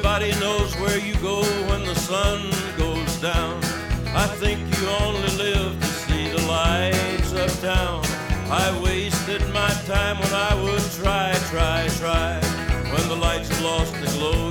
Everybody knows where you go when the sun goes down. I think you only live to see the lights of town. I wasted my time when I would try. When the lights lost the glow